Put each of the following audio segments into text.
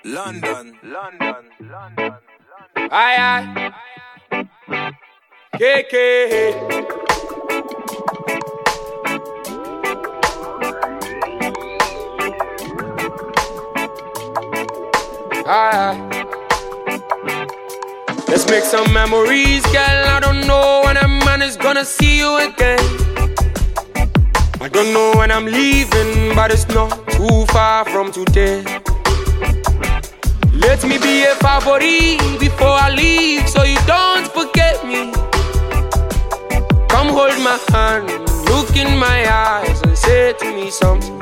London. Aye. KK. Aye. Let's make some memories, girl. I don't know when a man is gonna see you again. I don't know when I'm leaving, but it's not too far from today. Let me be a favorite before I leave, so you don't forget me. Come hold my hand, look in my eyes and say to me something.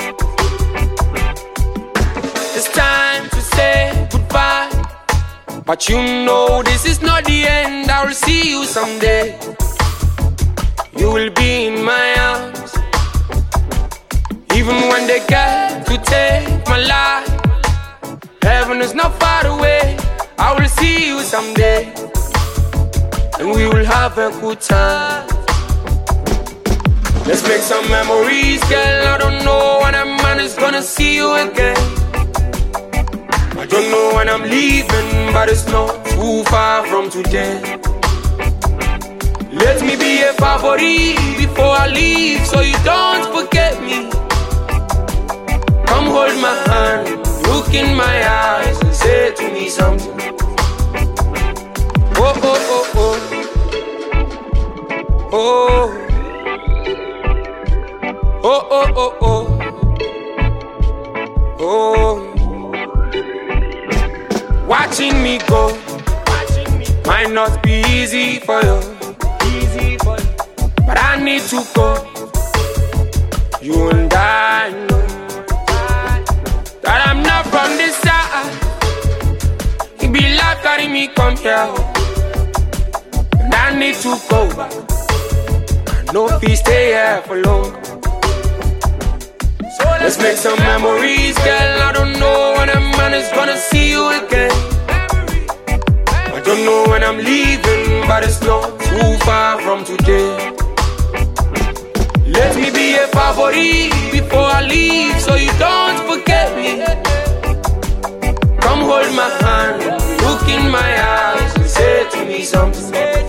It's time to say goodbye, but you know this is not the end. I will see you someday. You will be in my arms, even when they get to take my life. Heaven is not far away. I will see you someday, and we will have a good time. Let's make some memories, girl. I don't know when a man is gonna see you again. I don't know when I'm leaving, but it's not too far from today. Let me be a favorite before I leave, so you don't forget me. Come hold my hand, look in my eyes and say to me something. Oh, oh, oh, oh. Oh. Oh, oh, oh, oh. Oh. Watching me go might not be easy for you, but I need to go. You and I know that I'm not from this side. It be like carrying me come here, and I need to go back. I know if we stay here for long. So let's make some memories, girl. I don't know when a man is gonna see you again. I don't know when I'm leaving, but it's not too far from today. Let me be a favorite before I leave, so you don't forget me. Come hold my hand, look in my eyes and say to me something.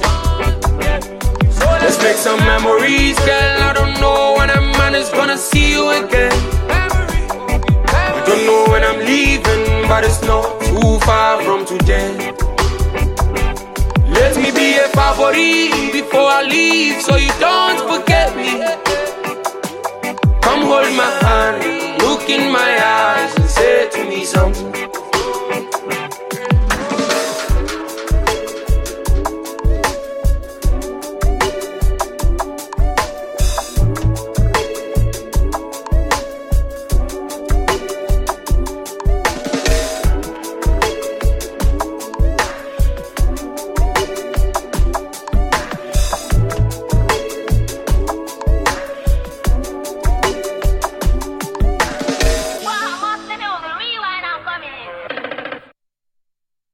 Let's make some memories, girl. I don't know when a man is gonna see you again. I don't know when I'm leaving, but it's not too far from today. Let me be a favorite before I leave, so you don't forget me. Come hold my hand, look in my eyes and say to me something.